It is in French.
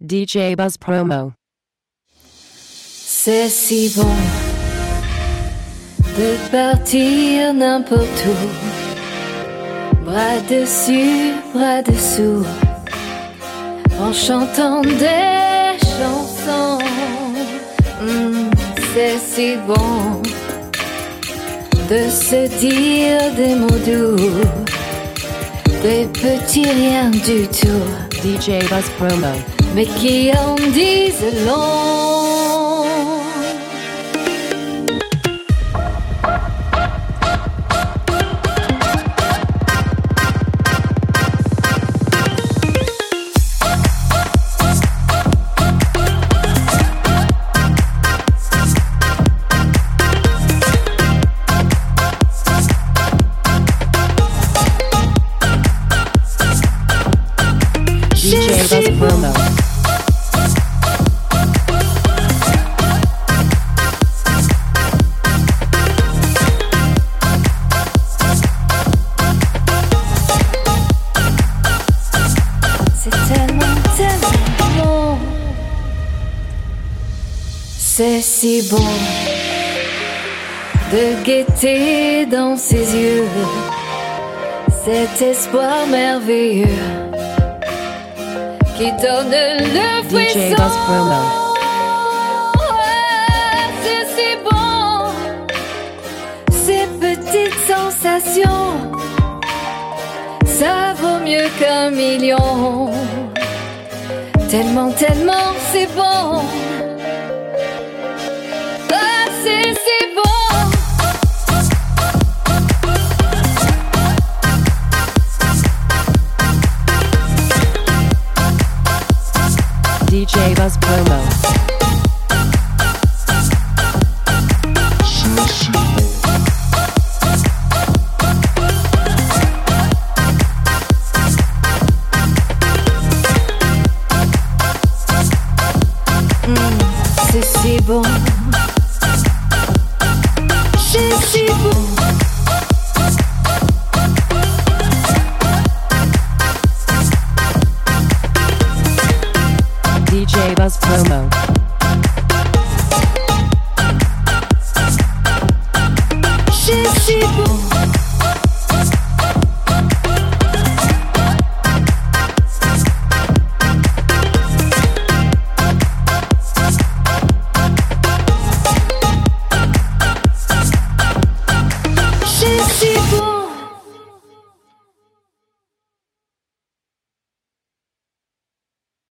DJ Buzz Promo. C'est si bon de partir n'importe où, bras dessus, bras dessous, en chantant des chansons. C'est si bon de se dire des mots doux, des petits riens du tout, DJ Buzz Promo. mais qui en disent long. DJ Buzz Promo. C'est tellement, tellement bon. C'est si bon de guetter dans ses yeux cet espoir merveilleux qui donne le frisson. DJ Buzz Promo. C'est si bon, ces petites sensations, ça vaut mieux qu'un million. Tellement, tellement c'est bon. Ah, c'est si bon. DJ Buzz Promo. C'est si bon. C'est si bon. DJ Buzz Promo.